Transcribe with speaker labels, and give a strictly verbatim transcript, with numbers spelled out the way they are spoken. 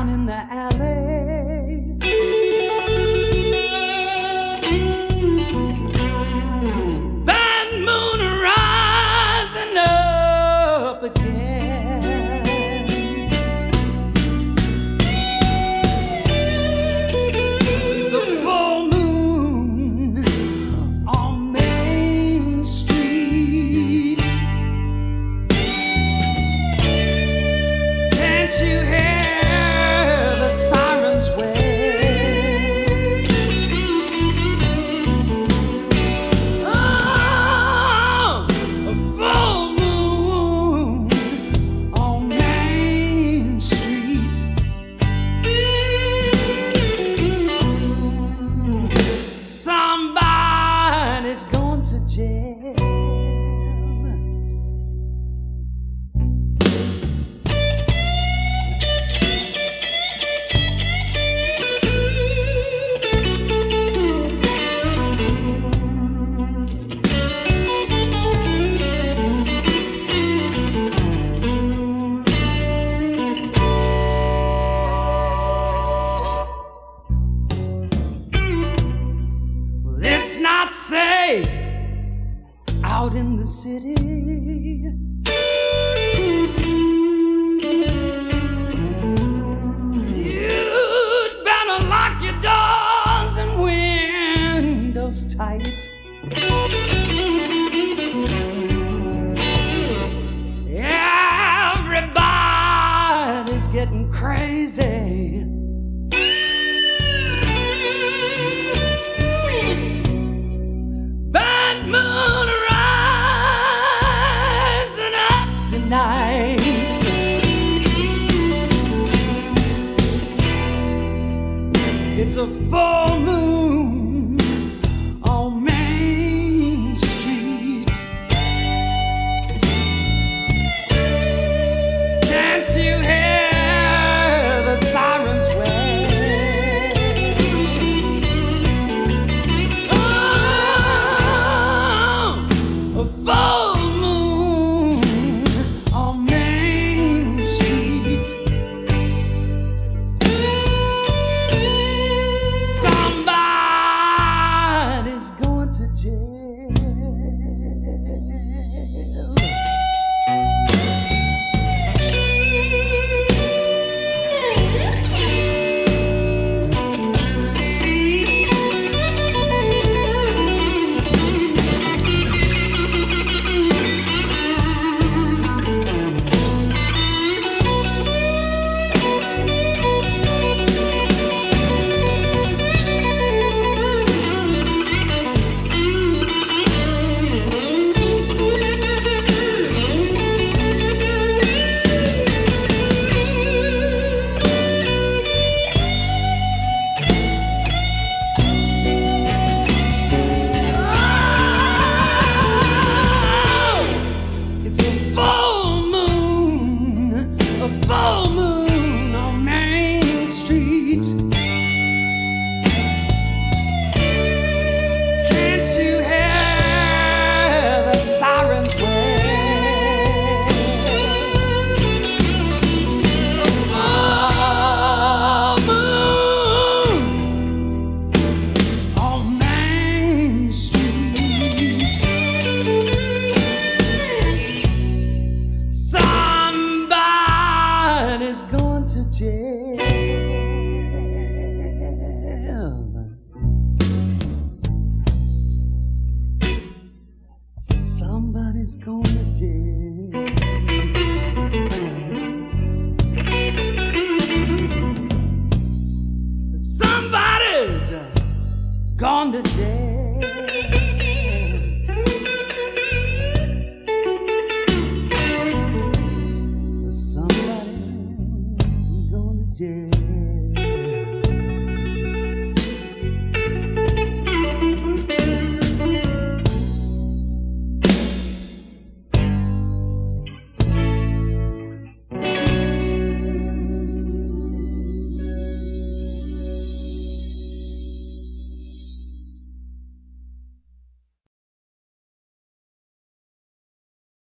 Speaker 1: down in the alley. Bad moon rising up again. It's a full moon on Main Street. Can't you hear the sirens wail? Oh, a full moon on Main Street. Somebody's going to jail. It's not safe out in the city. You'd better lock your doors and windows tight. Everybody's getting crazy. Bad moon rising up tonight. It's a full moon on Main Street. Can't you hear the sirens wail? A full moon on Main Street. Somebody's going to jail. Full moon on Main Street. Can't you hear the sirens wail? Full moon on Main Street. Somebody's going to jail. Somebody's going to jail. Somebody's gone to jail.